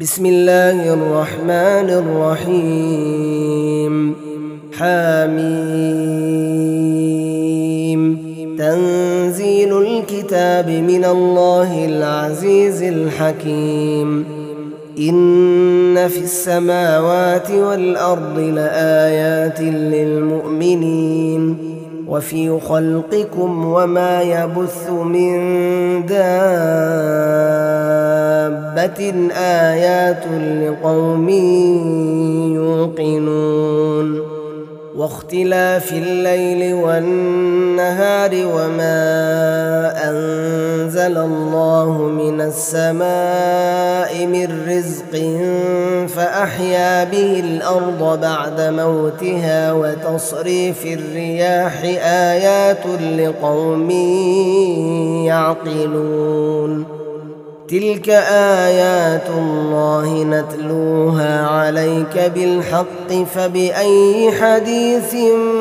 بسم الله الرحمن الرحيم. حميم. تنزيل الكتاب من الله العزيز الحكيم. إن في السماوات والأرض لآيات للمؤمنين وفي خلقكم وما يبث من دابة آيات لقوم يوقنون. واختلاف الليل والنهار وما أنزل الله من السماء من رزق فأحيا به الأرض بعد موتها وتصريف الرياح آيات لقوم يعقلون. تلك آيات الله نتلوها عليك بالحق فبأي حديث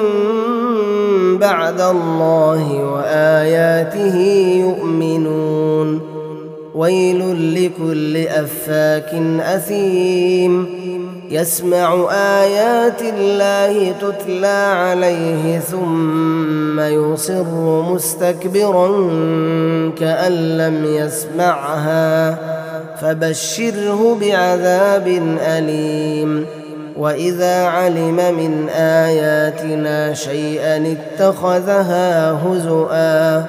بعد الله وآياته يؤمنون. ويل لكل أفاك أثيم يسمع آيات الله تتلى عليه ثم يصر مستكبرا كأن لم يسمعها فبشره بعذاب أليم. وإذا علم من آياتنا شيئا اتخذها هزؤا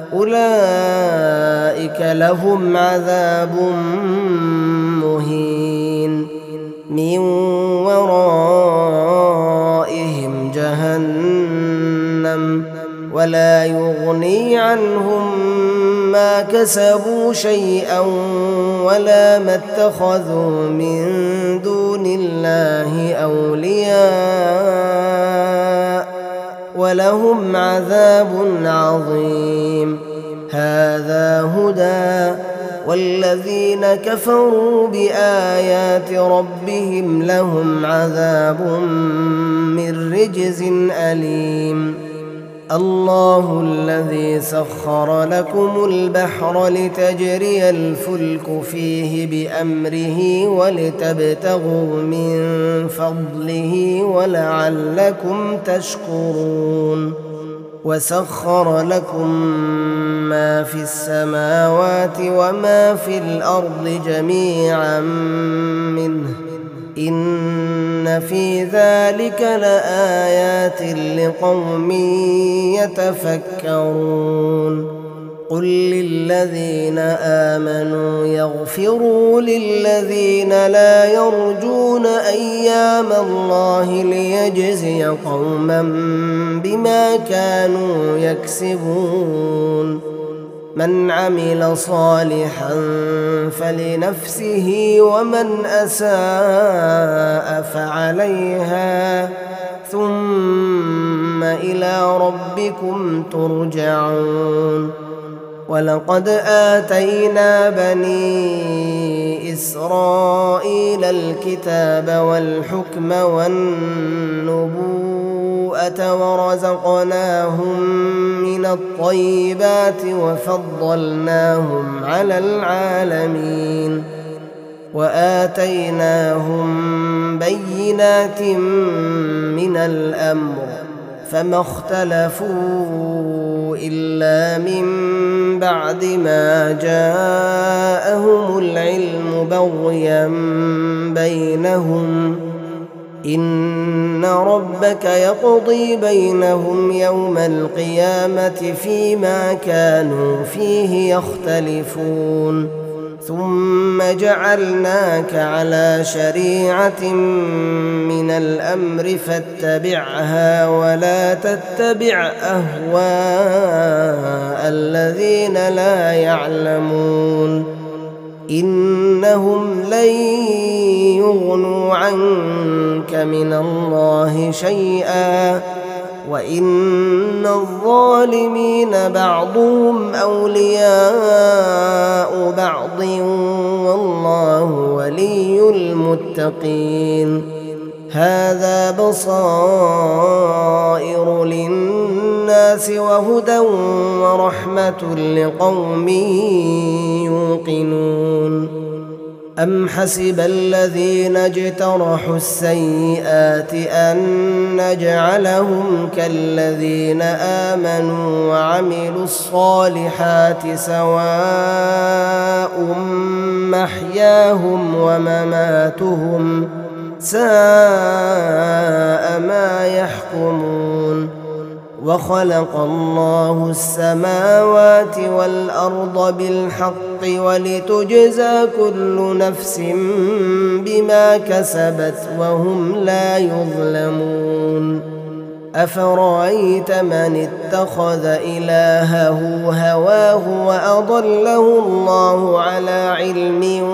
أولئك لهم عذاب مهين من ورائهم جهنم ولا يغني عنهم ما كسبوا شيئا ولا ما اتخذوا من دون الله أولياء ولهم عذاب عظيم. هذا هدى والذين كفروا بآيات ربهم لهم عذاب من رجز أليم. الله الذي سخر لكم البحر لتجري الفلك فيه بأمره ولتبتغوا من فضله ولعلكم تشكرون. وسخر لكم ما في السماوات وما في الأرض جميعا منه إن في ذلك لآيات لقوم يتفكرون. قل للذين آمنوا يغفروا للذين لا يرجون أيام الله ليجزي قوما بما كانوا يكسبون. من عمل صالحا فلنفسه ومن أساء فعليها ثم إلى ربكم ترجعون. ولقد آتينا بني إسرائيل الكتاب والحكم والنبوءة ورزقناهم من الطيبات وفضلناهم على العالمين وآتيناهم بينات من الأمر فما اختلفوا إلا من بعد ما جاءهم العلم بغيا بينهم إن ربك يقضي بينهم يوم القيامة فيما كانوا فيه يختلفون. ثم جعلناك على شريعة من الأمر فاتبعها ولا تتبع أهواء الذين لا يعلمون إنهم لن يغنوا عنك من الله شيئا وإن الظالمين بعضهم أولياء بعض والله ولي المتقين. هذا بصائر للناس وهدى ورحمة لقوم يوقنون. أم حسب الذين اجترحوا السيئات أن نجعلهم كالذين آمنوا وعملوا الصالحات سواء محياهم ومماتهم ساء ما يحكمون. وخلق الله السماوات والأرض بالحق ولتجزى كل نفس بما كسبت وهم لا يظلمون. أفرأيت من اتخذ إلهه هواه وأضله الله على علم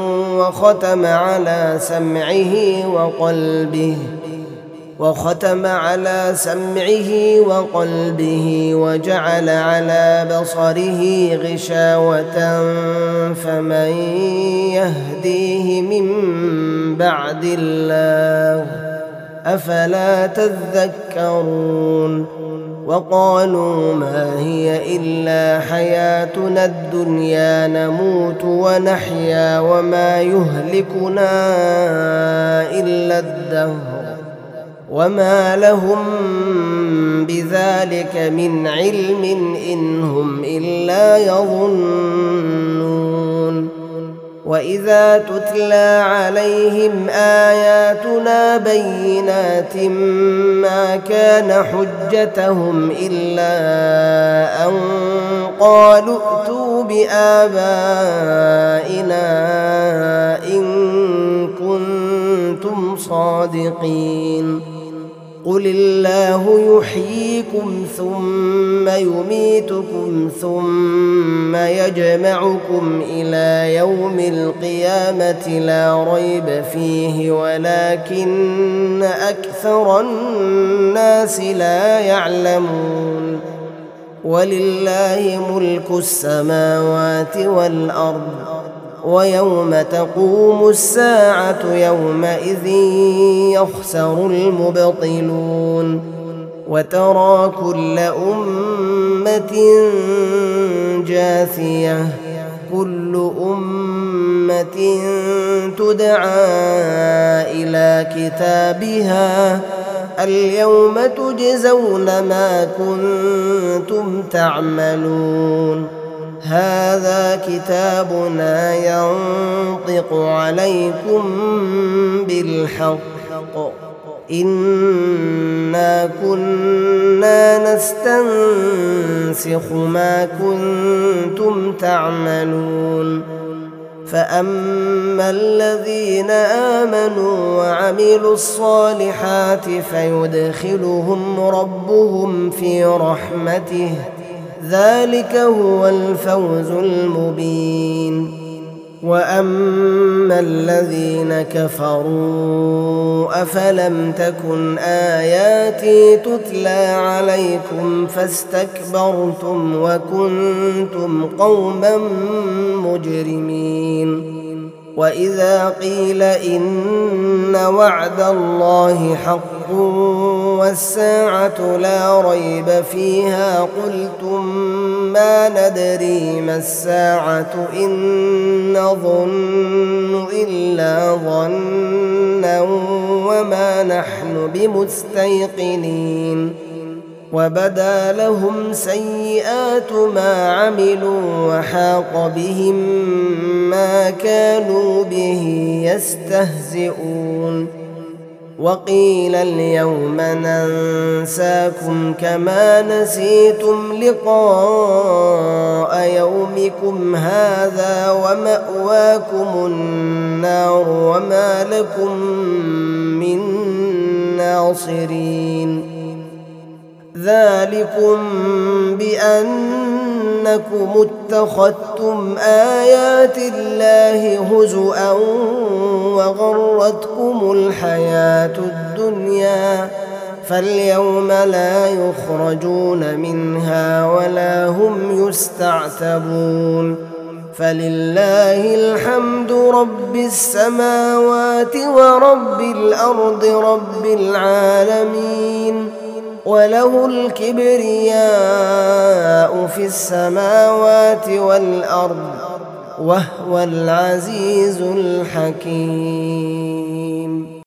وختم على سمعه وقلبه وجعل على بصره غشاوة فمن يهديه من بعد الله أفلا تذكرون. وقالوا ما هي إلا حياتنا الدنيا نموت ونحيا وما يهلكنا إلا الدهر وما لهم بذلك من علم إن هم إلا يظنون. وإذا تتلى عليهم آياتنا بينات ما كان حجتهم إلا أن قالوا ائتوا بآبائنا إن كنتم صادقين. قل الله يحييكم ثم يميتكم ثم يجمعكم إلى يوم القيامة لا ريب فيه ولكن أكثر الناس لا يعلمون. ولله ملك السماوات والأرض ويوم تقوم الساعة يومئذ يخسر المبطلون. وترى كل أمة جاثية كل أمة تدعى إلى كتابها اليوم تجزون ما كنتم تعملون. هذا كتابنا ينطق عليكم بالحق إنا كنا نستنسخ ما كنتم تعملون. فأما الذين آمنوا وعملوا الصالحات فيدخلهم ربهم في رحمته ذلك هو الفوز المبين. وأما الذين كفروا أفلم تكن آياتي تتلى عليكم فاستكبرتم وكنتم قوما مجرمين. وإذا قيل إن وعد الله حق والساعة لا ريب فيها قلتم ما ندري ما الساعة إن نظن إلا ظنا وما نحن بمستيقنين. وبدا لهم سيئات ما عملوا وحاق بهم ما كانوا به يستهزئون. وقيل اليوم ننساكم كما نسيتم لقاء يومكم هذا ومأواكم النار وما لكم من ناصرين. ذلكم بأنكم اتخذتم آيات الله هزؤا وغرتكم الحياة الدنيا فاليوم لا يخرجون منها ولا هم يستعتبون. فلله الحمد رب السماوات ورب الأرض رب العالمين وله الكبرياء في السماوات والأرض وهو العزيز الحكيم.